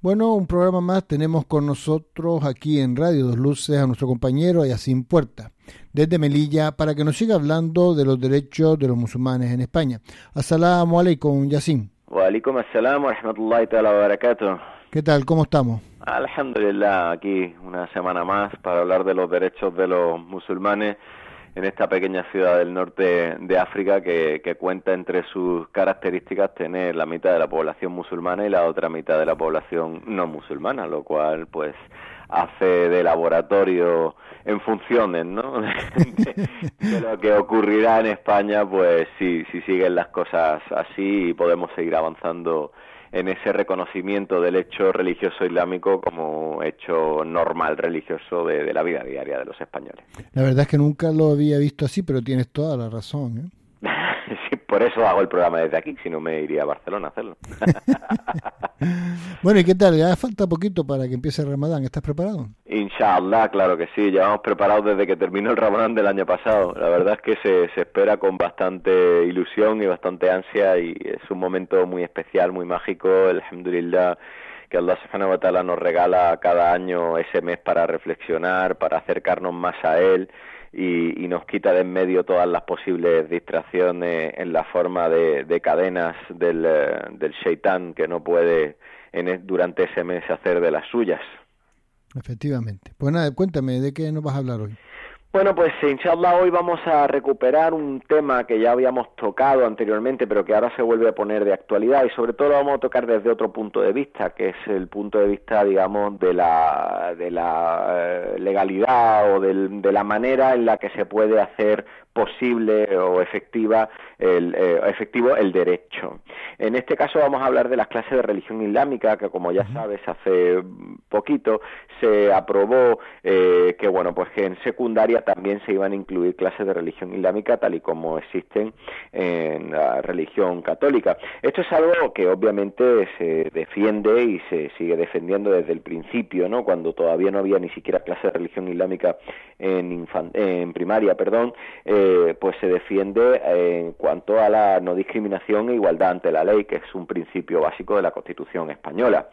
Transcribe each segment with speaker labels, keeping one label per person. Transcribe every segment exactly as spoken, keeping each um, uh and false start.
Speaker 1: Bueno, un programa más tenemos con nosotros aquí en Radio Dos Luces a nuestro compañero Yacine Puerta, desde Melilla, para que nos siga hablando de los derechos de los musulmanes en España. As-salamu alaykum, Yacine.
Speaker 2: Wa alaikum as-salam wa rahmatullahi ta'ala wa barakatuh.
Speaker 1: ¿Qué tal? ¿Cómo estamos?
Speaker 2: Alhamdulillah, aquí una semana más para hablar de los derechos de los musulmanes en esta pequeña ciudad del norte de África que, que cuenta entre sus características tener la mitad de la población musulmana y la otra mitad de la población no musulmana, lo cual pues hace de laboratorio en funciones, ¿no? de, de lo que ocurrirá en España, pues si, si siguen las cosas así y podemos seguir avanzando en ese reconocimiento del hecho religioso islámico como hecho normal religioso de, de la vida diaria de los españoles.
Speaker 1: La verdad es que nunca lo había visto así, pero tienes toda la razón, ¿eh?
Speaker 2: Sí, por eso hago el programa desde aquí, si no me iría a Barcelona a hacerlo.
Speaker 1: Bueno, ¿y qué tal? Ya falta poquito para que empiece el Ramadán. ¿Estás preparado?
Speaker 2: Inshallah, claro que sí. Llevamos preparados desde que terminó el Ramadán del año pasado. La verdad es que se, se espera con bastante ilusión y bastante ansia y es un momento muy especial, muy mágico. Alhamdulillah, que Allah subhanahu wa ta'ala nos regala cada año ese mes para reflexionar, para acercarnos más a Él. Y, y nos quita de en medio todas las posibles distracciones en la forma de, de cadenas del, del Shaitán que no puede en, durante ese mes hacer de las suyas.
Speaker 1: Efectivamente. Pues nada, cuéntame, ¿de qué nos vas a hablar hoy?
Speaker 2: Bueno, pues inshallah hoy vamos a recuperar un tema que ya habíamos tocado anteriormente, pero que ahora se vuelve a poner de actualidad y sobre todo lo vamos a tocar desde otro punto de vista, que es el punto de vista, digamos, de la, de la legalidad o del, de la manera en la que se puede hacer posible o efectiva el, eh, efectivo el derecho. En este caso vamos a hablar de las clases de religión islámica, que como ya sabes hace poquito se aprobó eh, que bueno pues que en secundaria también se iban a incluir clases de religión islámica tal y como existen en la religión católica. Esto es algo que obviamente se defiende y se sigue defendiendo desde el principio, ¿no? Cuando todavía no había ni siquiera clases de religión islámica en, infan- en primaria, perdón, eh, pues se defiende en cuanto a la no discriminación e igualdad ante la ley, que es un principio básico de la Constitución española.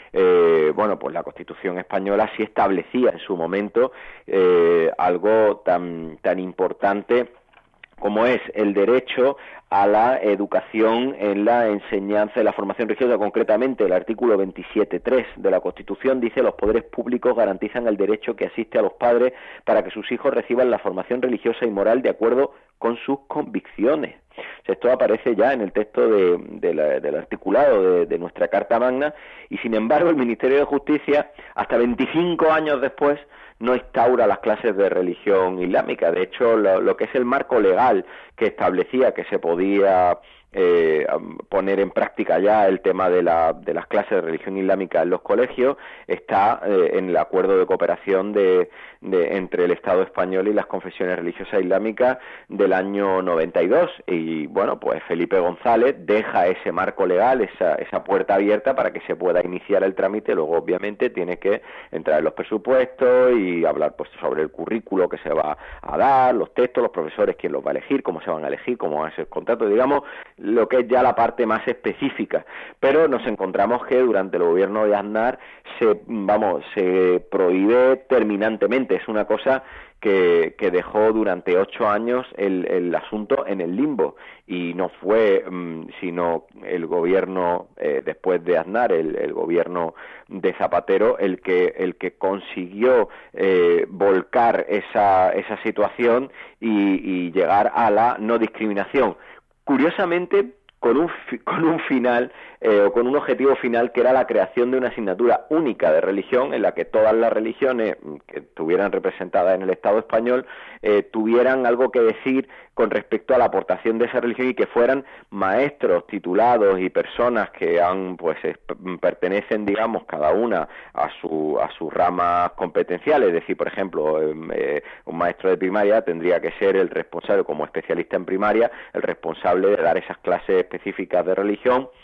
Speaker 2: Eh, bueno, pues la Constitución española sí establecía en su momento eh, algo tan, tan importante como es el derecho a la educación en la enseñanza y la formación religiosa. Concretamente, el artículo veintisiete punto tres de la Constitución dice: los poderes públicos garantizan el derecho que asiste a los padres para que sus hijos reciban la formación religiosa y moral de acuerdo con sus convicciones. O sea, esto aparece ya en el texto de, de la, del articulado de, de nuestra Carta Magna y, sin embargo, el Ministerio de Justicia, hasta veinticinco años después, no instaura las clases de religión islámica. De hecho, lo, lo que es el marco legal que establecía que se podía eh, poner en práctica ya el tema de, la, de las clases de religión islámica en los colegios está eh, en el acuerdo de cooperación de, de, entre el Estado español y las confesiones religiosas islámicas del año noventa y dos. Y bueno, pues Felipe González deja ese marco legal, esa, esa puerta abierta para que se pueda iniciar el trámite. Luego, obviamente, tiene que entrar en los presupuestos y hablar pues sobre el currículo que se va a dar, los textos, los profesores, quién los va a elegir, cómo se van a elegir, cómo va a ser el contrato, digamos, lo que es ya la parte más específica. Pero nos encontramos que durante el gobierno de Aznar se, vamos, se prohíbe terminantemente. Es una cosa que, que dejó durante ocho años el, el asunto en el limbo y no fue um, sino el gobierno eh, después de Aznar, el, el gobierno de Zapatero, el que el que consiguió eh, volcar esa esa situación y, y llegar a la no discriminación. Curiosamente, con un con un final eh, o con un objetivo final que era la creación de una asignatura única de religión en la que todas las religiones que estuvieran representadas en el Estado español eh, tuvieran algo que decir con respecto a la aportación de esa religión y que fueran maestros titulados y personas que han pues es, pertenecen digamos cada una a su a sus ramas competenciales. Es decir, por ejemplo, eh, un maestro de primaria tendría que ser el responsable como especialista en primaria, el responsable de dar esas clases específicas de religión.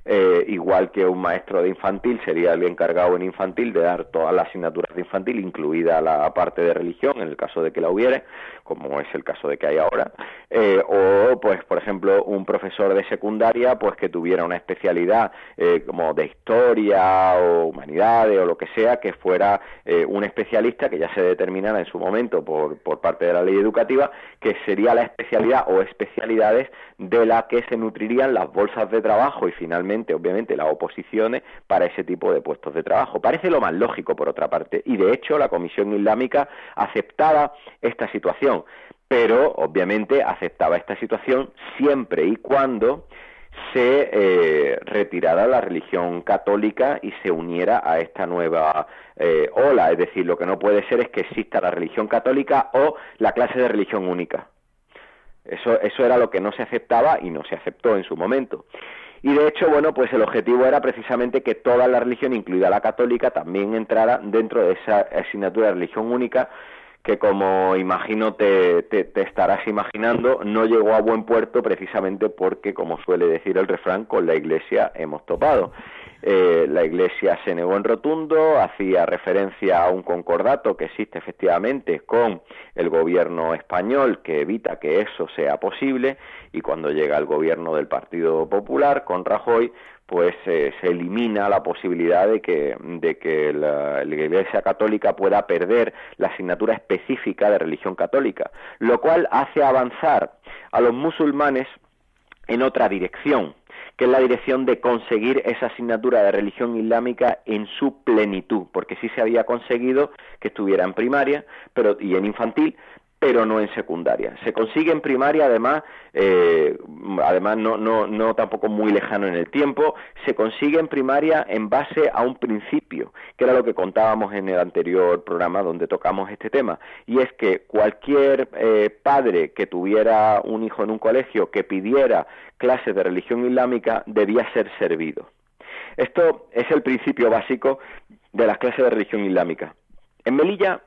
Speaker 2: eh, igual que un maestro de infantil sería el encargado en infantil de dar todas las asignaturas de infantil, incluida la parte de religión, en el caso de que la hubiere, como es el caso de que hay ahora, eh, o pues por ejemplo un profesor de secundaria pues que tuviera una especialidad eh, como de historia o humanidades o lo que sea, que fuera eh, un especialista que ya se determinara en su momento por, por parte de la ley educativa, que sería la especialidad o especialidades de la que se nutrirían las bolsas de trabajo y finalmente, obviamente, las oposiciones para ese tipo de puestos de trabajo. Parece lo más lógico, por otra parte, y de hecho la Comisión Islámica aceptaba esta situación, pero obviamente aceptaba esta situación siempre y cuando se eh, retirara la religión católica y se uniera a esta nueva eh, ola. Es decir, lo que no puede ser es que exista la religión católica o la clase de religión única. Eso, eso era lo que no se aceptaba y no se aceptó en su momento. Y de hecho, bueno, pues el objetivo era precisamente que toda la religión, incluida la católica, también entrara dentro de esa asignatura de religión única, que como imagino te, te, te estarás imaginando, no llegó a buen puerto precisamente porque, como suele decir el refrán, con la Iglesia hemos topado. Eh, la Iglesia se negó en rotundo, hacía referencia a un concordato que existe efectivamente con el gobierno español que evita que eso sea posible, y cuando llega el gobierno del Partido Popular con Rajoy, pues eh, se elimina la posibilidad de que, de que la, la Iglesia Católica pueda perder la asignatura específica de religión católica, lo cual hace avanzar a los musulmanes en otra dirección, que es la dirección de conseguir esa asignatura de religión islámica en su plenitud, porque sí se había conseguido que estuviera en primaria pero y en infantil, pero no en secundaria. Se consigue en primaria, además, eh, además no, no, no tampoco muy lejano en el tiempo, se consigue en primaria en base a un principio, que era lo que contábamos en el anterior programa donde tocamos este tema, y es que cualquier eh, padre que tuviera un hijo en un colegio que pidiera clases de religión islámica debía ser servido. Esto es el principio básico de las clases de religión islámica. En Melilla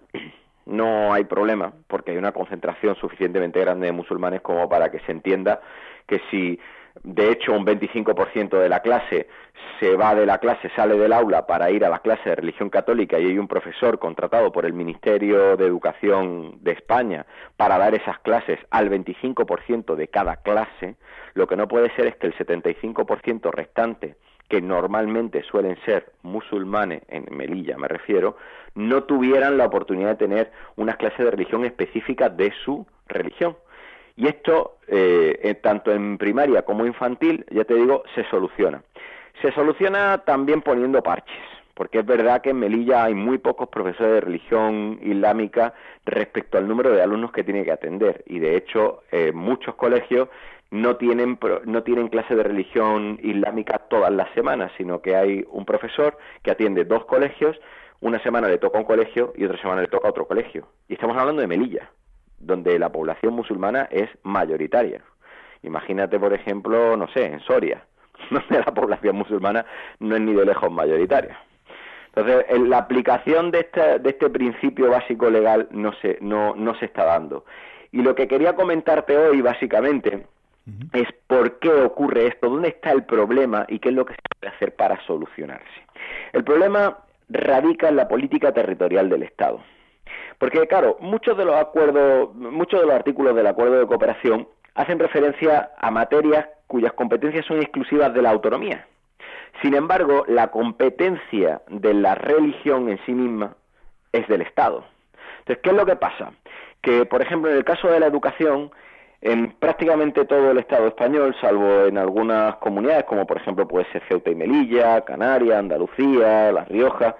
Speaker 2: no hay problema, porque hay una concentración suficientemente grande de musulmanes como para que se entienda que si de hecho un veinticinco por ciento de la clase se va de la clase, sale del aula para ir a la clase de religión católica y hay un profesor contratado por el Ministerio de Educación de España para dar esas clases al veinticinco por ciento de cada clase, lo que no puede ser es que el setenta y cinco por ciento restante, que normalmente suelen ser musulmanes, en Melilla me refiero, no tuvieran la oportunidad de tener unas clases de religión específicas de su religión. Y esto, eh, tanto en primaria como infantil, ya te digo, se soluciona. Se soluciona también poniendo parches, porque es verdad que en Melilla hay muy pocos profesores de religión islámica respecto al número de alumnos que tiene que atender, y de hecho eh, muchos colegios no tienen no tienen clases de religión islámica todas las semanas, sino que hay un profesor que atiende dos colegios, una semana le toca un colegio y otra semana le toca otro colegio. Y estamos hablando de Melilla, donde la población musulmana es mayoritaria. Imagínate, por ejemplo, no sé, en Soria, donde la población musulmana no es ni de lejos mayoritaria. Entonces, la aplicación de este, de este principio básico legal no se, no, no se está dando. Y lo que quería comentarte hoy, básicamente, es por qué ocurre esto, dónde está el problema y qué es lo que se puede hacer para solucionarse. El problema radica en la política territorial del Estado. Porque, claro, muchos de los acuerdos, muchos de los artículos del acuerdo de cooperación hacen referencia a materias cuyas competencias son exclusivas de la autonomía. Sin embargo, la competencia de la religión en sí misma es del Estado. Entonces, ¿qué es lo que pasa? Que, por ejemplo, en el caso de la educación, en prácticamente todo el Estado español, salvo en algunas comunidades, como por ejemplo puede ser Ceuta y Melilla, Canarias, Andalucía, La Rioja,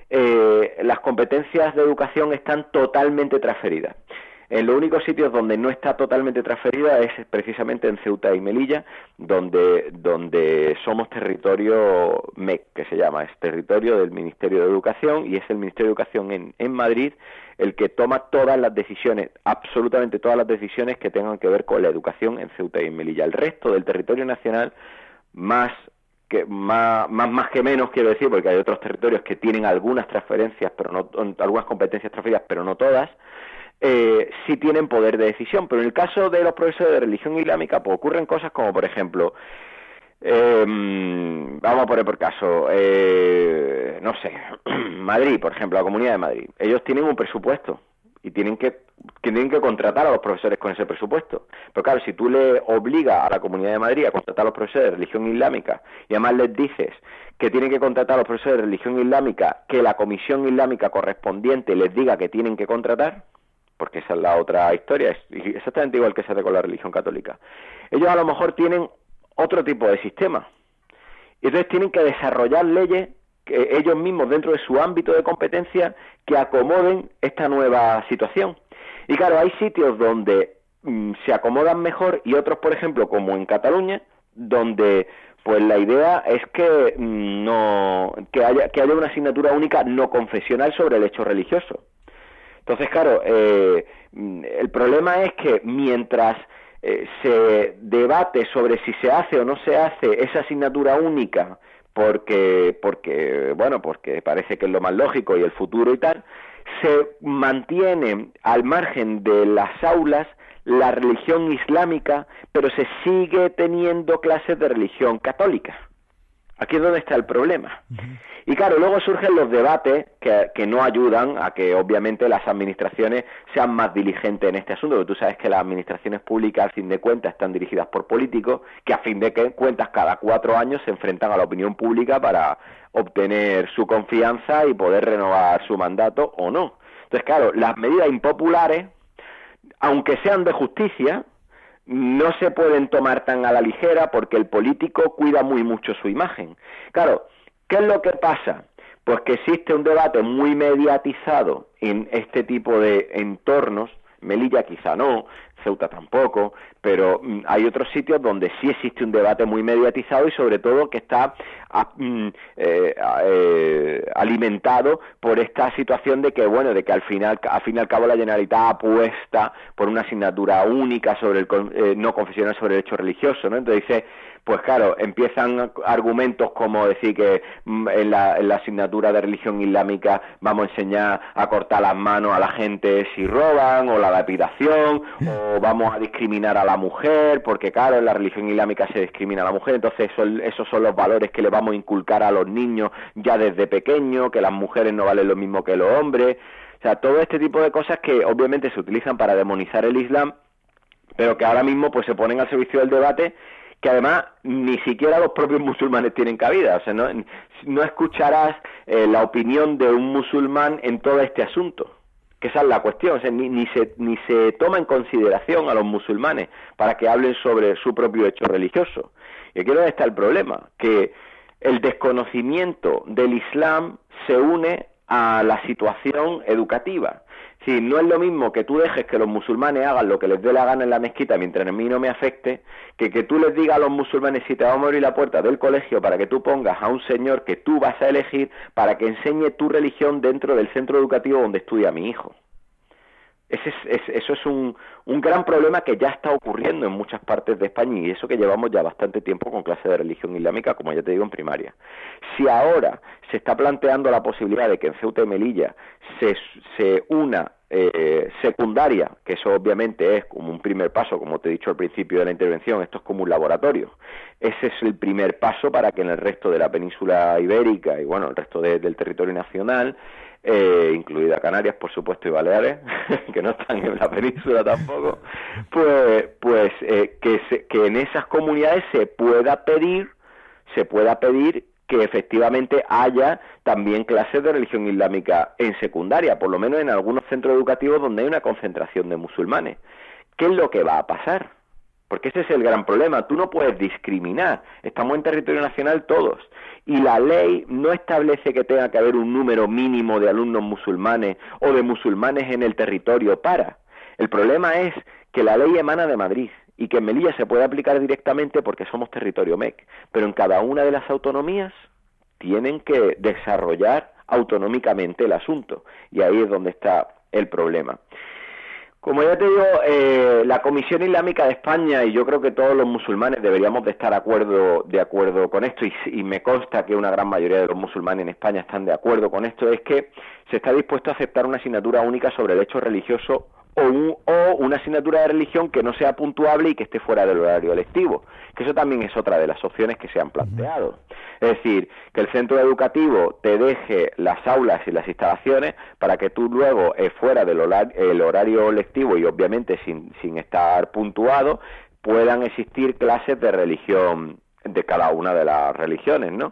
Speaker 2: eh, las competencias de educación están totalmente transferidas. En los únicos sitios donde no está totalmente transferida es precisamente en Ceuta y Melilla, donde, donde somos territorio M E C, que se llama, es territorio del Ministerio de Educación, y es el Ministerio de Educación en, en Madrid el que toma todas las decisiones, absolutamente todas las decisiones que tengan que ver con la educación en Ceuta y en Melilla. El resto del territorio nacional, más que más, más, más que menos, quiero decir, porque hay otros territorios que tienen algunas transferencias, pero no algunas competencias transferidas, pero no todas, eh, sí tienen poder de decisión. Pero en el caso de los profesores de religión islámica, pues ocurren cosas como, por ejemplo, Eh, vamos a poner por caso, eh, no sé, Madrid, por ejemplo, la Comunidad de Madrid. Ellos tienen un presupuesto y tienen que, tienen que contratar a los profesores con ese presupuesto. Pero claro, si tú le obligas a la Comunidad de Madrid a contratar a los profesores de religión islámica y además les dices que tienen que contratar a los profesores de religión islámica, que la comisión islámica correspondiente les diga que tienen que contratar, porque esa es la otra historia, es exactamente igual que se hace con la religión católica. Ellos a lo mejor tienen otro tipo de sistema. Y entonces tienen que desarrollar leyes que ellos mismos dentro de su ámbito de competencia que acomoden esta nueva situación. Y claro, hay sitios donde mm, se acomodan mejor y otros, por ejemplo, como en Cataluña, donde pues la idea es que mm, no que haya que haya una asignatura única no confesional sobre el hecho religioso. Entonces, claro, eh, el problema es que mientras Eh, se debate sobre si se hace o no se hace esa asignatura única porque porque bueno porque parece que es lo más lógico y el futuro y tal, se mantiene al margen de las aulas la religión islámica, pero se sigue teniendo clases de religión católica. Aquí es donde está el problema. Uh-huh. Y claro, luego surgen los debates que, que no ayudan a que obviamente las administraciones sean más diligentes en este asunto, porque tú sabes que las administraciones públicas al fin de cuentas están dirigidas por políticos que a fin de cuentas cada cuatro años se enfrentan a la opinión pública para obtener su confianza y poder renovar su mandato o no. Entonces claro, las medidas impopulares, aunque sean de justicia, no se pueden tomar tan a la ligera porque el político cuida muy mucho su imagen. Claro, ¿qué es lo que pasa? Pues que existe un debate muy mediatizado en este tipo de entornos, Melilla quizá no, Ceuta tampoco, pero mm, hay otros sitios donde sí existe un debate muy mediatizado y sobre todo que está a, mm, eh, eh, alimentado por esta situación de que, bueno, de que al final, al fin y al cabo la Generalitat apuesta por una asignatura única sobre el eh, no confesional sobre el hecho religioso, ¿no? Entonces dice, pues claro, empiezan argumentos como decir que mm, en, la, en la asignatura de religión islámica vamos a enseñar a cortar las manos a la gente si roban, o la lapidación, o vamos a discriminar a la mujer, porque claro, en la religión islámica se discrimina a la mujer, entonces eso, esos son los valores que le vamos a inculcar a los niños ya desde pequeños, que las mujeres no valen lo mismo que los hombres, o sea, todo este tipo de cosas que obviamente se utilizan para demonizar el Islam, pero que ahora mismo pues se ponen al servicio del debate, que además ni siquiera los propios musulmanes tienen cabida, o sea, no, no escucharás eh, la opinión de un musulmán en todo este asunto, que esa es la cuestión, o sea, ni, ni, se, ni se toma en consideración a los musulmanes para que hablen sobre su propio hecho religioso. Y aquí es donde está el problema, que el desconocimiento del Islam se une a la situación educativa. Sí, no es lo mismo que tú dejes que los musulmanes hagan lo que les dé la gana en la mezquita mientras a mí no me afecte, que que tú les digas a los musulmanes si te vamos a abrir la puerta del colegio para que tú pongas a un señor que tú vas a elegir para que enseñe tu religión dentro del centro educativo donde estudia mi hijo. Ese es, es, eso es un, un gran problema que ya está ocurriendo en muchas partes de España, y eso que llevamos ya bastante tiempo con clase de religión islámica, como ya te digo, en primaria. Si ahora se está planteando la posibilidad de que en Ceuta y Melilla se, se una eh, secundaria, que eso obviamente es como un primer paso, como te he dicho al principio de la intervención, esto es como un laboratorio. Ese es el primer paso para que en el resto de la península ibérica y bueno, el resto de, del territorio nacional, Eh, incluida Canarias, por supuesto, y Baleares, que no están en la península tampoco, pues, pues eh, que, se, que en esas comunidades se pueda pedir, se pueda pedir que efectivamente haya también clases de religión islámica en secundaria, por lo menos en algunos centros educativos donde hay una concentración de musulmanes. ¿Qué es lo que va a pasar? Porque ese es el gran problema, tú no puedes discriminar, estamos en territorio nacional todos, y la ley no establece que tenga que haber un número mínimo de alumnos musulmanes o de musulmanes en el territorio para. El problema es que la ley emana de Madrid y que en Melilla se puede aplicar directamente porque somos territorio M E C, pero en cada una de las autonomías tienen que desarrollar autonómicamente el asunto, y ahí es donde está el problema. Como ya te digo, eh, la Comisión Islámica de España, y yo creo que todos los musulmanes deberíamos de estar de acuerdo, de acuerdo con esto, y, y me consta que una gran mayoría de los musulmanes en España están de acuerdo con esto, es que se está dispuesto a aceptar una asignatura única sobre el hecho religioso o, un, o una asignatura de religión que no sea puntuable y que esté fuera del horario lectivo, que eso también es otra de las opciones que se han planteado. Es decir, que el centro educativo te deje las aulas y las instalaciones para que tú luego, eh, fuera del horario, el horario lectivo y obviamente sin, sin estar puntuado, puedan existir clases de religión de cada una de las religiones, ¿no?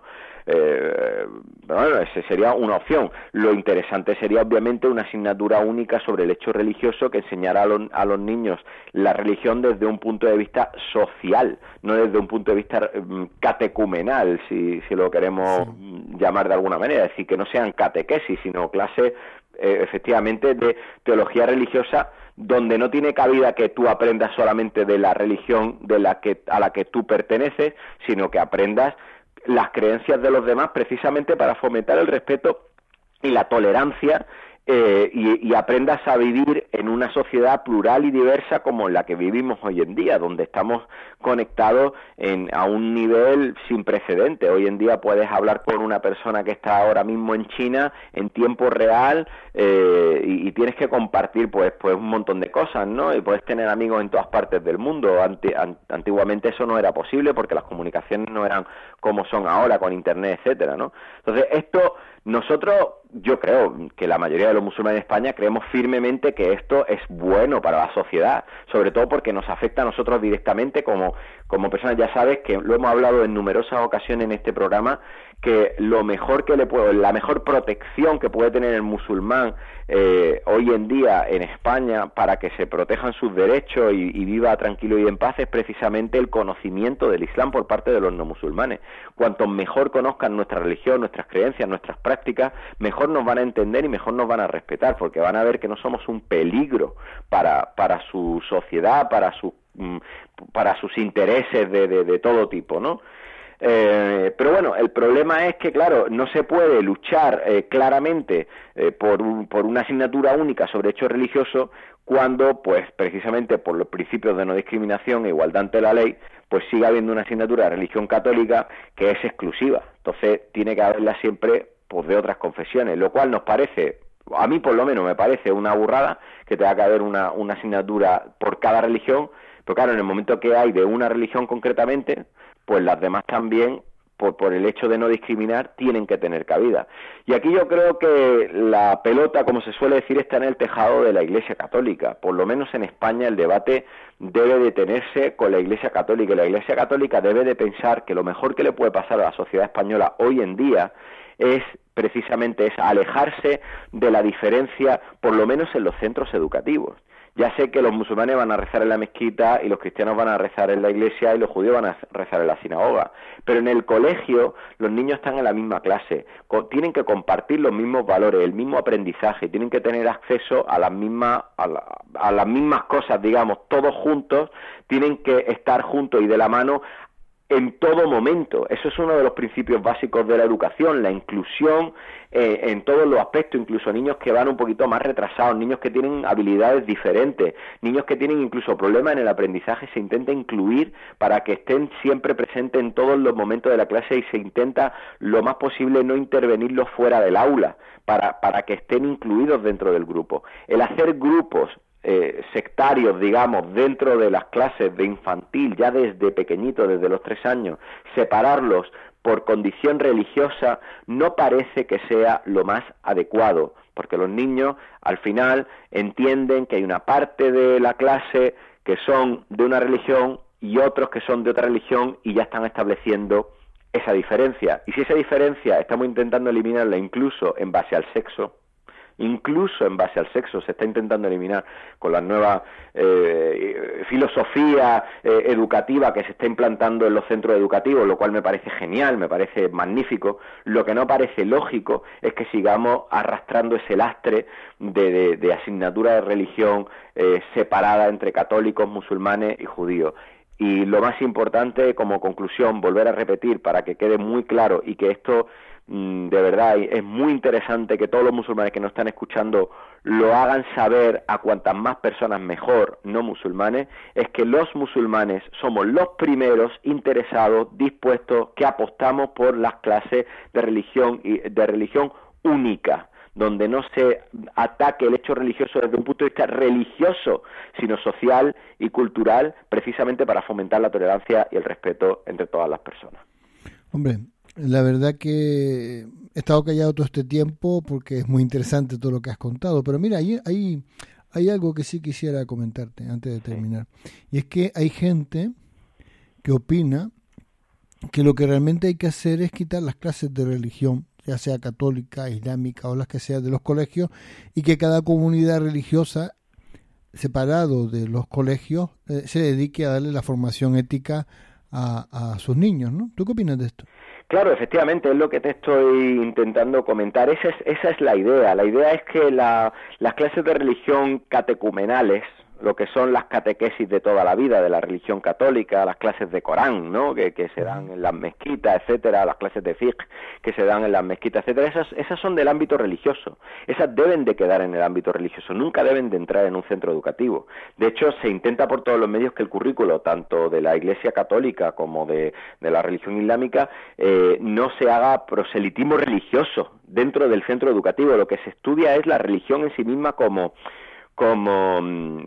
Speaker 2: Eh, bueno, esa sería una opción. Lo interesante sería obviamente una asignatura única sobre el hecho religioso que enseñara a, lo, a los niños la religión desde un punto de vista social, no desde un punto de vista um, catecumenal, si, si lo queremos sí. llamar de alguna manera, es decir, que no sean catequesis, sino clases eh, efectivamente de teología religiosa, donde no tiene cabida que tú aprendas solamente de la religión de la que a la que tú perteneces, sino que aprendas las creencias de los demás precisamente para fomentar el respeto y la tolerancia eh, y, y aprendas a vivir en una sociedad plural y diversa como la que vivimos hoy en día, donde estamos conectados en, a un nivel sin precedente. Hoy en día puedes hablar con una persona que está ahora mismo en China en tiempo real eh, y, y tienes que compartir pues pues un montón de cosas, ¿no? Y puedes tener amigos en todas partes del mundo. Ante, an, antiguamente eso no era posible porque las comunicaciones no eran como son ahora con internet, etcétera, ¿no? Entonces esto nosotros, yo creo que la mayoría de los musulmanes en España creemos firmemente que esto es bueno para la sociedad, sobre todo porque nos afecta a nosotros directamente como, como personas. Ya sabes que lo hemos hablado en numerosas ocasiones en este programa, que lo mejor que le puedo, la mejor protección que puede tener el musulmán eh, hoy en día en España para que se protejan sus derechos y, y viva tranquilo y en paz es precisamente el conocimiento del Islam por parte de los no musulmanes. Cuanto mejor conozcan nuestra religión, nuestras creencias, nuestras prácticas, mejor nos van a entender y mejor nos van a respetar, porque van a ver que no somos un peligro para, para su sociedad, para, su, para sus intereses de, de, de todo tipo, ¿no? Eh, pero bueno, el problema es que, claro, no se puede luchar eh, claramente eh, por, un, por una asignatura única sobre hechos religiosos cuando, pues, precisamente por los principios de no discriminación e igualdad ante la ley, pues sigue habiendo una asignatura de religión católica que es exclusiva. Entonces, tiene que haberla siempre, pues, de otras confesiones, lo cual nos parece, a mí por lo menos me parece una burrada que tenga que haber una, una asignatura por cada religión, pero claro, en el momento que hay de una religión concretamente, pues las demás también, por, por el hecho de no discriminar, tienen que tener cabida. Y aquí yo creo que la pelota, como se suele decir, está en el tejado de la Iglesia Católica. Por lo menos en España el debate debe detenerse con la Iglesia Católica. Y la Iglesia Católica debe de pensar que lo mejor que le puede pasar a la sociedad española hoy en día es precisamente es alejarse de la diferencia, por lo menos en los centros educativos. Ya sé que los musulmanes van a rezar en la mezquita y los cristianos van a rezar en la iglesia y los judíos van a rezar en la sinagoga, pero en el colegio los niños están en la misma clase, tienen que compartir los mismos valores, el mismo aprendizaje, tienen que tener acceso a las mismas a, la, a las mismas cosas, digamos, todos juntos, tienen que estar juntos y de la mano en todo momento. Eso es uno de los principios básicos de la educación, la inclusión eh, en todos los aspectos, incluso niños que van un poquito más retrasados, niños que tienen habilidades diferentes, niños que tienen incluso problemas en el aprendizaje, se intenta incluir para que estén siempre presentes en todos los momentos de la clase y se intenta lo más posible no intervenirlos fuera del aula, para, para que estén incluidos dentro del grupo. El hacer grupos Eh, sectarios, digamos, dentro de las clases de infantil, ya desde pequeñito, desde los tres años, separarlos por condición religiosa, no parece que sea lo más adecuado, porque los niños, al final, entienden que hay una parte de la clase que son de una religión y otros que son de otra religión y ya están estableciendo esa diferencia. Y si esa diferencia estamos intentando eliminarla incluso en base al sexo, incluso en base al sexo, se está intentando eliminar con la nueva eh, filosofía eh, educativa que se está implantando en los centros educativos, lo cual me parece genial, me parece magnífico. Lo que no parece lógico es que sigamos arrastrando ese lastre de, de, de asignatura de religión eh, separada entre católicos, musulmanes y judíos. Y lo más importante, como conclusión, volver a repetir para que quede muy claro y que esto de verdad es muy interesante que todos los musulmanes que nos están escuchando lo hagan saber a cuantas más personas mejor, no musulmanes, es que los musulmanes somos los primeros interesados, dispuestos, que apostamos por las clases de religión y de religión única, donde no se ataque el hecho religioso desde un punto de vista religioso, sino social y cultural, precisamente para fomentar la tolerancia y el respeto entre todas las personas.
Speaker 1: Hombre, la verdad que he estado callado todo este tiempo porque es muy interesante todo lo que has contado, pero mira, hay, hay, hay algo que sí quisiera comentarte antes de terminar, y es que hay gente que opina que lo que realmente hay que hacer es quitar las clases de religión, ya sea católica, islámica o las que sean de los colegios, y que cada comunidad religiosa, separado de los colegios, eh, se dedique a darle la formación ética a, a sus niños, ¿no? ¿Tú qué opinas de esto?
Speaker 2: Claro, efectivamente, es lo que te estoy intentando comentar. Esa es, esa es la idea. La idea es que la, las clases de religión catecumenales, lo que son las catequesis de toda la vida de la religión católica, las clases de Corán, ¿no?, que, que se dan en las mezquitas, etcétera, las clases de fiqh que se dan en las mezquitas, etcétera, esas, esas son del ámbito religioso, esas deben de quedar en el ámbito religioso, nunca deben de entrar en un centro educativo. De hecho, se intenta por todos los medios que el currículo, tanto de la Iglesia católica como de, de la religión islámica, eh, no se haga proselitismo religioso dentro del centro educativo. Lo que se estudia es la religión en sí misma como como,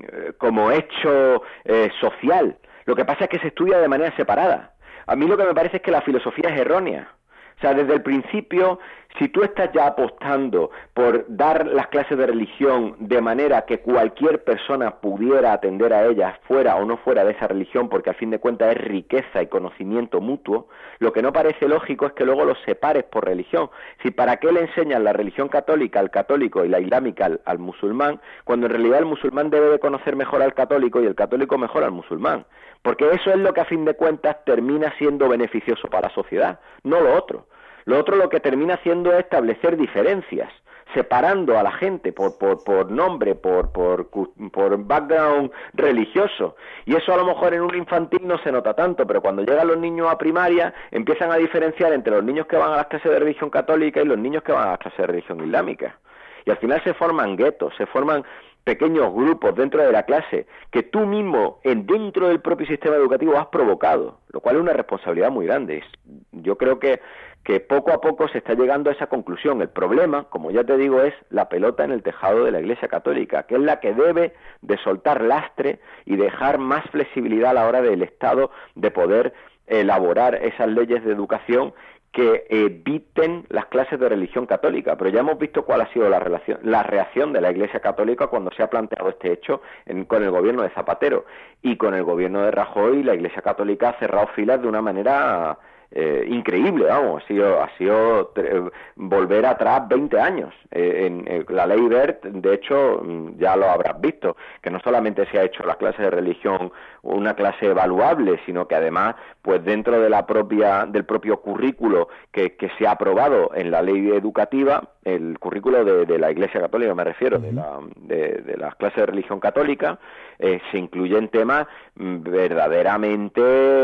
Speaker 2: como hecho eh, social. Lo que pasa es que se estudia de manera separada. A mí lo que me parece es que la filosofía es errónea. O sea, desde el principio, si tú estás ya apostando por dar las clases de religión de manera que cualquier persona pudiera atender a ellas, fuera o no fuera de esa religión, porque al fin de cuentas es riqueza y conocimiento mutuo, lo que no parece lógico es que luego los separes por religión. Si ¿para qué le enseñan la religión católica al católico y la islámica al, al musulmán, cuando en realidad el musulmán debe de conocer mejor al católico y el católico mejor al musulmán? Porque eso es lo que a fin de cuentas termina siendo beneficioso para la sociedad, no lo otro. Lo otro lo que termina haciendo es establecer diferencias, separando a la gente por por, por nombre, por, por por background religioso. Y eso a lo mejor en un infantil no se nota tanto, pero cuando llegan los niños a primaria empiezan a diferenciar entre los niños que van a las clases de religión católica y los niños que van a las clases de religión islámica. Y al final se forman guetos, se forman pequeños grupos dentro de la clase que tú mismo en dentro del propio sistema educativo has provocado, lo cual es una responsabilidad muy grande. Yo creo que que poco a poco se está llegando a esa conclusión. El problema, como ya te digo, es la pelota en el tejado de la Iglesia Católica, que es la que debe de soltar lastre y dejar más flexibilidad a la hora del Estado de poder elaborar esas leyes de educación que eviten las clases de religión católica. Pero ya hemos visto cuál ha sido la, relación, la reacción de la Iglesia Católica cuando se ha planteado este hecho en, con el gobierno de Zapatero, y con el gobierno de Rajoy la Iglesia Católica ha cerrado filas de una manera Eh, increíble, vamos, ha sido, ha sido eh, volver atrás veinte años. Eh, en, en la ley Wert, de hecho, ya lo habrás visto, que no solamente se ha hecho la clase de religión una clase evaluable, sino que además, pues dentro de la propia, del propio currículo que, que se ha aprobado en la ley educativa, el currículo de, de la Iglesia Católica, me refiero, uh-huh. de, la, de, de las clases de religión católica, eh, se incluyen temas verdaderamente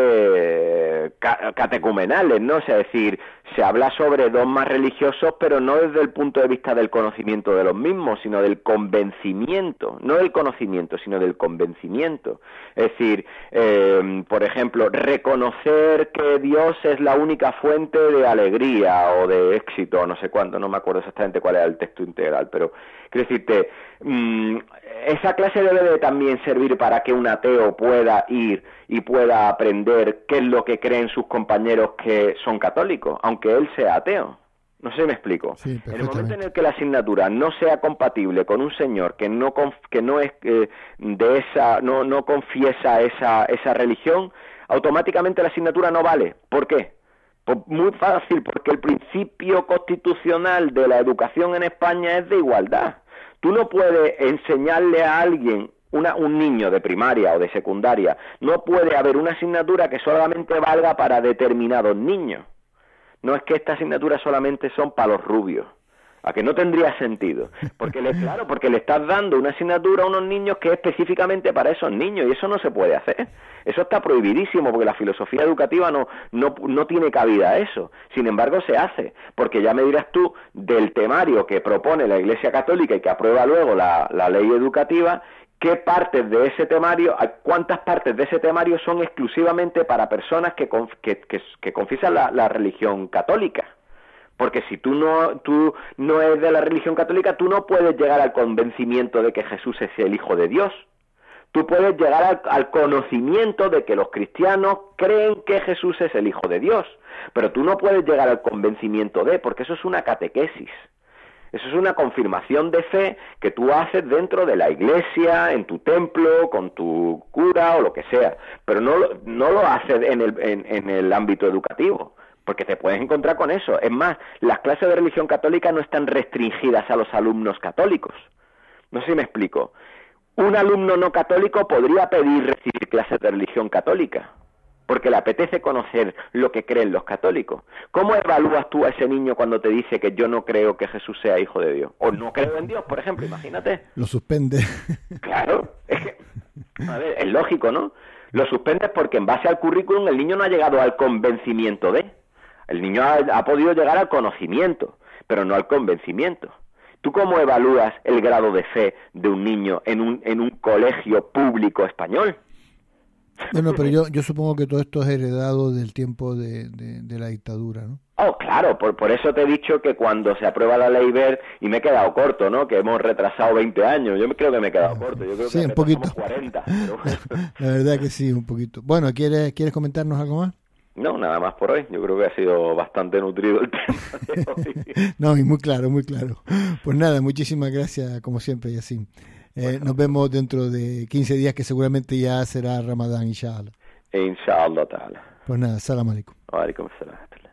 Speaker 2: eh, catecumenales, ¿no? O sea, es decir, se habla sobre dogmas religiosos, pero no desde el punto de vista del conocimiento de los mismos, sino del convencimiento, no del conocimiento, sino del convencimiento. Es decir, eh, por ejemplo, reconocer que Dios es la única fuente de alegría o de éxito, o no sé cuánto, no me acuerdo exactamente cuál era el texto integral, pero quiero decirte, mmm, esa clase debe de también servir para que un ateo pueda ir y pueda aprender qué es lo que creen sus compañeros que son católicos, aunque él sea ateo. No sé si me explico.
Speaker 1: Sí,
Speaker 2: en el momento en el que la asignatura no sea compatible con un señor que no que no es eh, de esa no no confiesa esa esa religión, automáticamente la asignatura no vale. ¿Por qué? Pues muy fácil, porque el principio constitucional de la educación en España es de igualdad. Tú no puedes enseñarle a alguien, una, un niño de primaria o de secundaria, no puede haber una asignatura que solamente valga para determinados niños. No es que estas asignaturas solamente son para los rubios, a que no tendría sentido, porque le, claro, porque le estás dando una asignatura a unos niños que es específicamente para esos niños, y eso no se puede hacer. Eso está prohibidísimo, porque la filosofía educativa no, no, no tiene cabida a eso. Sin embargo, se hace, porque ya me dirás tú, del temario que propone la Iglesia Católica y que aprueba luego la, la ley educativa, qué partes de ese temario, cuántas partes de ese temario son exclusivamente para personas que, que, que, que confiesan la, la religión católica. Porque si tú no, tú no eres de la religión católica, tú no puedes llegar al convencimiento de que Jesús es el Hijo de Dios. Tú puedes llegar al, al conocimiento de que los cristianos creen que Jesús es el Hijo de Dios, pero tú no puedes llegar al convencimiento de, porque eso es una catequesis. Eso es una confirmación de fe que tú haces dentro de la iglesia, en tu templo, con tu cura o lo que sea, pero no, no lo haces en el, en, en el ámbito educativo, porque te puedes encontrar con eso. Es más, las clases de religión católica no están restringidas a los alumnos católicos. No sé si me explico. Un alumno no católico podría pedir recibir clases de religión católica, porque le apetece conocer lo que creen los católicos. ¿Cómo evalúas tú a ese niño cuando te dice que yo no creo que Jesús sea hijo de Dios? O no creo en Dios, por ejemplo, imagínate.
Speaker 1: Lo suspende.
Speaker 2: Claro, es que, a ver, es lógico, ¿no? Lo suspendes porque en base al currículum el niño no ha llegado al convencimiento de. El niño ha, ha podido llegar al conocimiento, pero no al convencimiento. ¿Tú cómo evalúas el grado de fe de un niño en un, en un colegio público español?
Speaker 1: Bueno, pero yo yo supongo que todo esto es heredado del tiempo de, de, de la dictadura, ¿no?
Speaker 2: Oh, claro, por, por eso te he dicho que cuando se aprueba la ley Wert, y me he quedado corto, ¿no? Que hemos retrasado veinte años, yo creo que me he quedado corto, yo creo
Speaker 1: sí,
Speaker 2: que
Speaker 1: un poquito.
Speaker 2: cuarenta. Pero bueno.
Speaker 1: La verdad que sí, un poquito. Bueno, ¿quieres, ¿quieres comentarnos algo más?
Speaker 2: No, nada más por hoy, yo creo que ha sido bastante nutrido el tema de hoy.
Speaker 1: No, y muy claro, muy claro. Pues nada, muchísimas gracias, como siempre, Yacine. Eh, bueno, nos vemos dentro de quince días, que seguramente ya será Ramadán, inshallah.
Speaker 2: Inshallah ta'ala.
Speaker 1: Pues nada, salam alaikum.
Speaker 2: Wa alaikum salam.